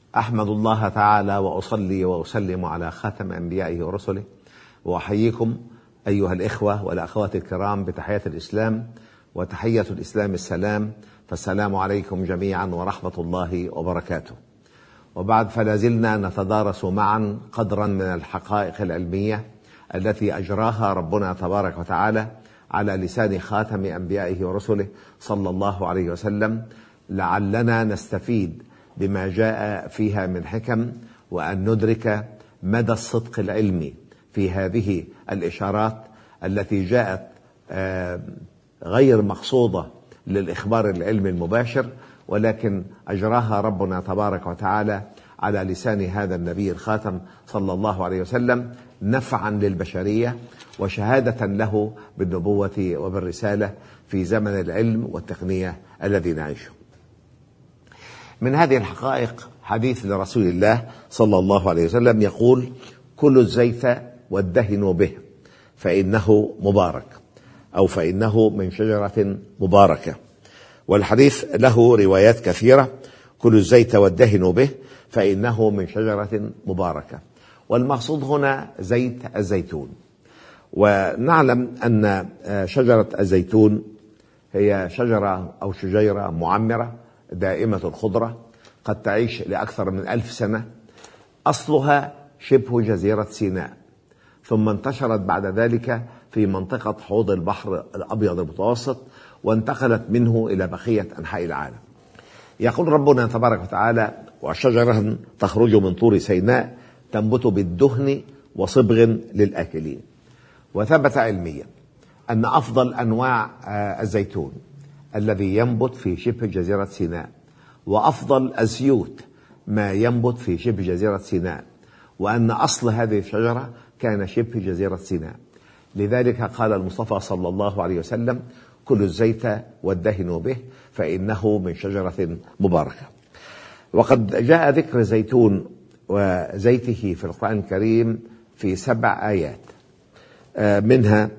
أحمد الله تعالى وأصلي وأسلم على خاتم أنبيائه ورسله، وأحييكم أيها الإخوة والأخوات الكرام بتحية الإسلام، وتحية الإسلام السلام، فالسلام عليكم جميعا ورحمة الله وبركاته. وبعد، فلا زلنا نتدارس معا قدرا من الحقائق العلمية التي أجراها ربنا تبارك وتعالى على لسان خاتم أنبيائه ورسله صلى الله عليه وسلم، لعلنا نستفيد بما جاء فيها من حكم، وأن ندرك مدى الصدق العلمي في هذه الإشارات التي جاءت غير مقصودة للإخبار العلمي المباشر، ولكن أجراها ربنا تبارك وتعالى على لسان هذا النبي الخاتم صلى الله عليه وسلم نفعا للبشرية وشهادة له بالنبوة وبالرسالة في زمن العلم والتقنية الذي نعيشه. من هذه الحقائق حديث لرسول الله صلى الله عليه وسلم يقول: كلوا الزيت وادهنوا به فإنه مبارك، أو فإنه من شجرة مباركة. والحديث له روايات كثيرة: كلوا الزيت وادهنوا به فإنه من شجرة مباركة. والمقصود هنا زيت الزيتون. ونعلم أن شجرة الزيتون هي شجرة أو شجيرة معمرة دائمة الخضرة، قد تعيش لأكثر من 1000 سنة. أصلها شبه جزيرة سيناء، ثم انتشرت بعد ذلك في منطقة حوض البحر الأبيض المتوسط، وانتقلت منه إلى بقية أنحاء العالم. يقول ربنا تبارك وتعالى: وشجرة تخرج من طور سيناء تنبت بالدهن وصبغ للآكلين. وثبت علميا أن أفضل أنواع الزيتون الذي ينبت في شبه جزيرة سيناء، وأفضل الزيوت ما ينبت في شبه جزيرة سيناء، وأن أصل هذه الشجرة كان شبه جزيرة سيناء. لذلك قال المصطفى صلى الله عليه وسلم: كلوا الزيت وادهنوا به فإنه من شجرة مباركة. وقد جاء ذكر الزيتون وزيته في القرآن الكريم في 7 آيات، منها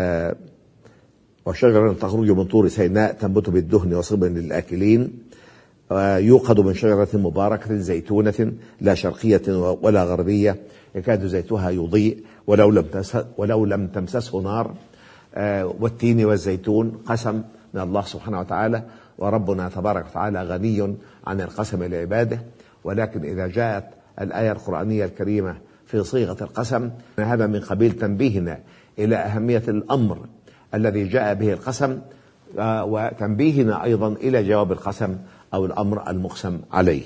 وشجرة تخرج من طور سيناء تنبت بالدهن وصبغ للآكلين، يوقد من شجرة مباركة زيتونة لا شرقية ولا غربية يكاد زيتها يضيء ولو لم تمسسه نار، والتين والزيتون قسم من الله سبحانه وتعالى، وربنا تبارك وتعالى غني عن القسم لعباده. ولكن إذا جاءت الآية القرآنية الكريمة في صيغة القسم، هذا من قبيل تنبيهنا إلى أهمية الأمر الذي جاء به القسم، وتنبيهنا أيضا إلى جواب القسم أو الأمر المقسم عليه.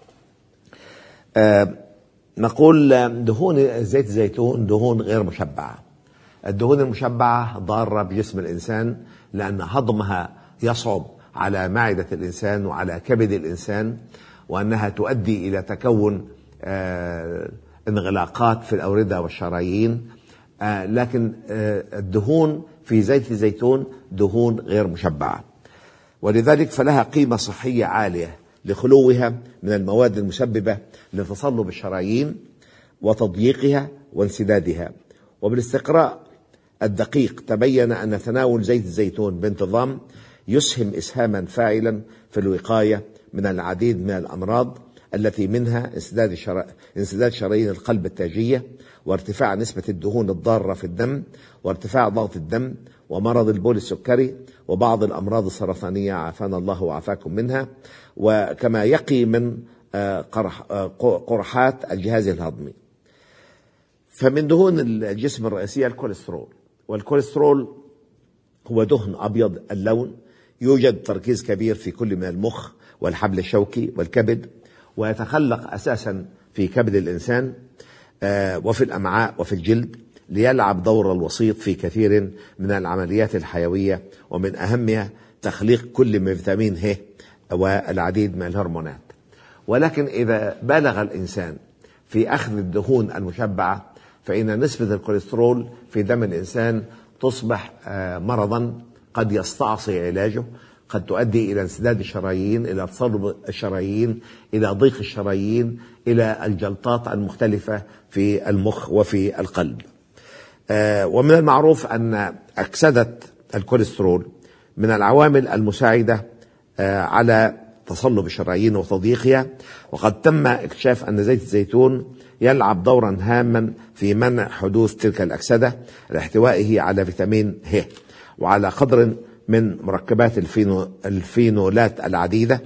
نقول دهون زيت الزيتون دهون غير مشبعة. الدهون المشبعة ضارة بجسم الإنسان، لأن هضمها يصعب على معدة الإنسان وعلى كبد الإنسان، وأنها تؤدي إلى تكون انغلاقات في الأوردة والشرايين. لكن الدهون في زيت الزيتون دهون غير مشبعة، ولذلك فلها قيمة صحية عالية لخلوها من المواد المسببة لتصلب الشرايين وتضييقها وانسدادها. وبالاستقراء الدقيق تبين أن تناول زيت الزيتون بانتظام يسهم إسهاما فاعلا في الوقاية من العديد من الأمراض، التي منها انسداد شرايين القلب التاجية، وارتفاع نسبة الدهون الضارة في الدم، وارتفاع ضغط الدم، ومرض البول السكري، وبعض الأمراض السرطانية عافانا الله وعافاكم منها، وكما يقي من قرحات الجهاز الهضمي. فمن دهون الجسم الرئيسية الكوليسترول، والكوليسترول هو دهن أبيض اللون، يوجد تركيز كبير في كل من المخ والحبل الشوكي والكبد، ويتخلق أساسا في كبد الإنسان وفي الأمعاء وفي الجلد، ليلعب دور الوسيط في كثير من العمليات الحيوية، ومن أهمها تخليق كل من فيتامين ه والعديد من الهرمونات. ولكن إذا بالغ الإنسان في أخذ الدهون المشبعة، فإن نسبة الكوليسترول في دم الإنسان تصبح مرضا قد يستعصي علاجه، قد تؤدي إلى انسداد الشرايين، إلى تصلب الشرايين، إلى ضيق الشرايين، إلى الجلطات المختلفة في المخ وفي القلب. ومن المعروف أن أكسدة الكوليسترول من العوامل المساعدة على تصلب الشرايين وتضييقها. وقد تم اكتشاف أن زيت الزيتون يلعب دورا هاما في منع حدوث تلك الأكسدة لاحتوائه على فيتامين ه وعلى قدر من مركبات الفينولات العديدة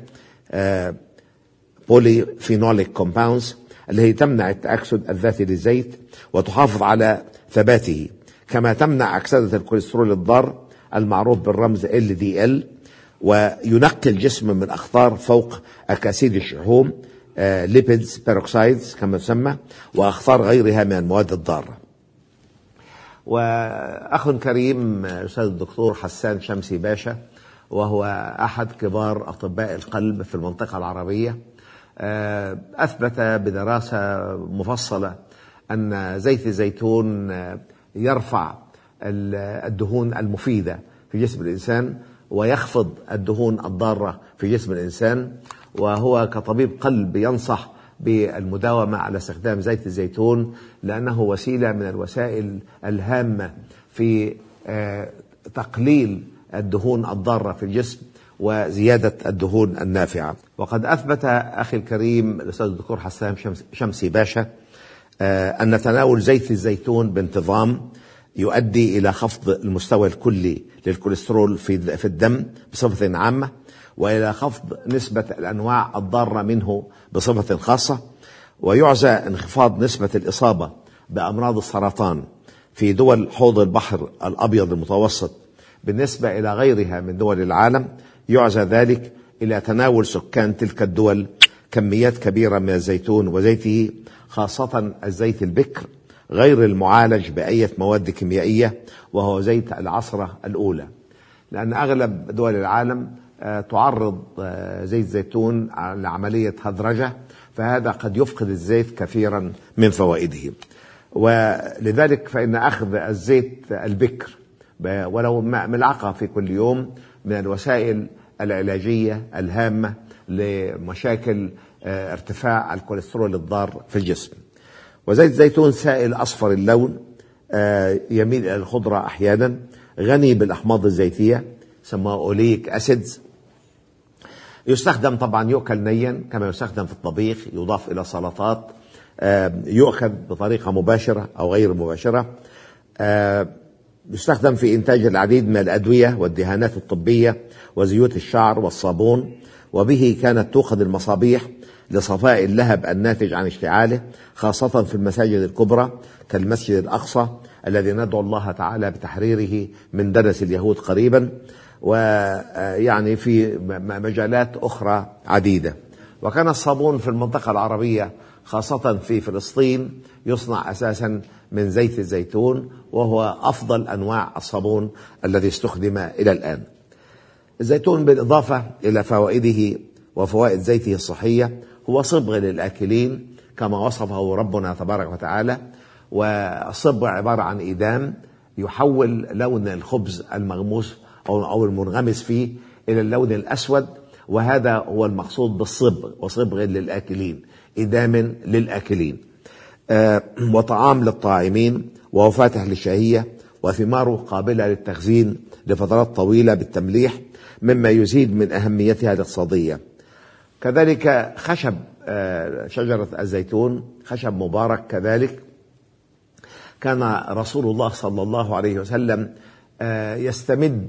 polyphenolic compounds اللي هي تمنع التأكسد الذاتي للزيت وتحافظ على ثباته، كما تمنع أكسدة الكوليسترول الضار المعروف بالرمز LDL، وينقي الجسم من أخطار فوق أكاسيد الشحوم lipids peroxides كما تسمى، وأخطار غيرها من المواد الضارة. وأخ كريم الأستاذ الدكتور حسان شمسي باشا، وهو أحد كبار أطباء القلب في المنطقة العربية، أثبت بدراسة مفصلة أن زيت الزيتون يرفع الدهون المفيدة في جسم الإنسان ويخفض الدهون الضارة في جسم الإنسان. وهو كطبيب قلب ينصح بالمداومة على استخدام زيت الزيتون لأنه وسيلة من الوسائل الهامة في تقليل الدهون الضارة في الجسم وزيادة الدهون النافعة. وقد أثبت أخي الكريم الأستاذ الدكتور حسان شمسي باشا أن تناول زيت الزيتون بانتظام يؤدي إلى خفض المستوى الكلي للكوليسترول في الدم بصفة عامة، وإلى خفض نسبة الأنواع الضارة منه بصفة خاصة، ويعزى انخفاض نسبة الإصابة بأمراض السرطان في دول حوض البحر الأبيض المتوسط بالنسبة إلى غيرها من دول العالم. يعزى ذلك إلى تناول سكان تلك الدول كميات كبيرة من الزيتون وزيته، خاصة الزيت البكر غير المعالج بأي مواد كيميائية، وهو زيت العصرة الأولى، لأن أغلب دول العالم تعرض زيت زيتون لعملية هدرجة، فهذا قد يفقد الزيت كثيرا من فوائده. ولذلك فإن أخذ الزيت البكر ولو ملعقة في كل يوم من الوسائل العلاجية الهامة لمشاكل ارتفاع الكوليسترول الضار في الجسم. وزيت زيتون سائل أصفر اللون، يميل إلى الخضرة أحيانا، غني بالأحماض الزيتية سموه أوليك أسيدز. يستخدم طبعا يؤكل نيا كما يستخدم في الطبيخ، يضاف إلى سلطات، يؤخذ بطريقة مباشرة أو غير مباشرة، يستخدم في إنتاج العديد من الأدوية والدهانات الطبية وزيوت الشعر والصابون. وبه كانت توقد المصابيح لصفاء اللهب الناتج عن اشتعاله، خاصة في المساجد الكبرى كالمسجد الأقصى الذي ندعو الله تعالى بتحريره من دنس اليهود قريبا، ويعني في مجالات أخرى عديدة. وكان الصابون في المنطقة العربية خاصة في فلسطين يصنع أساسا من زيت الزيتون، وهو أفضل أنواع الصابون الذي استخدم إلى الآن. الزيتون بالإضافة إلى فوائده وفوائد زيته الصحية هو صبغ للآكلين كما وصفه ربنا تبارك وتعالى. والصبغ عبارة عن إيدام يحول لون الخبز المغموس أو المنغمس فيه إلى اللون الأسود، وهذا هو المقصود بالصبغ، وصبغ للآكلين، إدام للآكلين، وطعام للطاعمين، وهو فاتح للشهية، وثماره قابلة للتخزين لفترات طويلة بالتمليح، مما يزيد من أهميتها الاقتصادية. كذلك خشب شجرة الزيتون خشب مبارك كذلك. كان رسول الله صلى الله عليه وسلم يستمد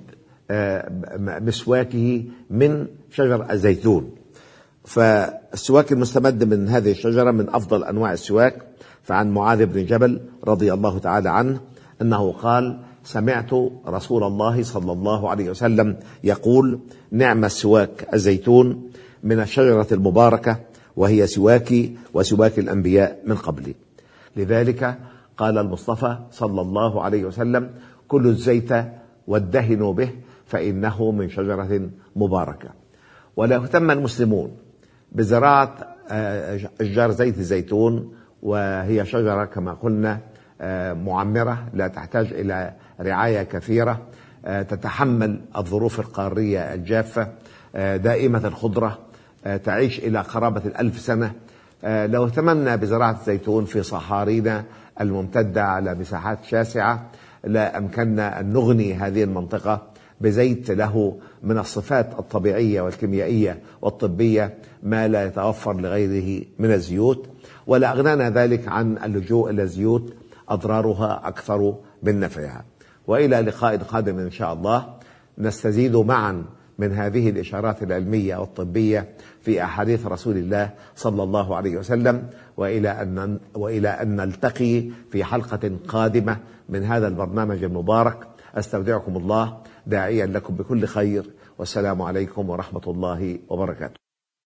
مسواكه من شجر الزيتون، فالسواك المستمد من هذه الشجرة من أفضل أنواع السواك. فعن معاذ بن جبل رضي الله تعالى عنه أنه قال: سمعت رسول الله صلى الله عليه وسلم يقول: نعم السواك الزيتون من الشجرة المباركة، وهي سواكي وسواك الأنبياء من قبلي. لذلك قال المصطفى صلى الله عليه وسلم: كلوا الزيت وادهنوا به فإنه من شجرة مباركة. ولا يهتم المسلمون بزراعة أشجار زيت الزيتون، وهي شجرة كما قلنا معمرة لا تحتاج إلى رعاية كثيرة، تتحمل الظروف القارية الجافة، دائمة الخضرة، تعيش إلى قرابة 1000 سنة. لو اهتممنا بزراعة الزيتون في صحارينا الممتدة على مساحات شاسعة لا أمكننا أن نغني هذه المنطقة بزيت له من الصفات الطبيعية والكيميائية والطبية ما لا يتوفر لغيره من الزيوت. ولا أغنانا ذلك عن اللجوء إلى الزيوت أضرارها أكثر من نفعها. وإلى لقاء قادم إن شاء الله نستزيد معا من هذه الإشارات العلمية والطبية في أحاديث رسول الله صلى الله عليه وسلم، وإلى أن نلتقي في حلقة قادمة من هذا البرنامج المبارك. أستودعكم الله داعيا لكم بكل خير، والسلام عليكم ورحمة الله وبركاته.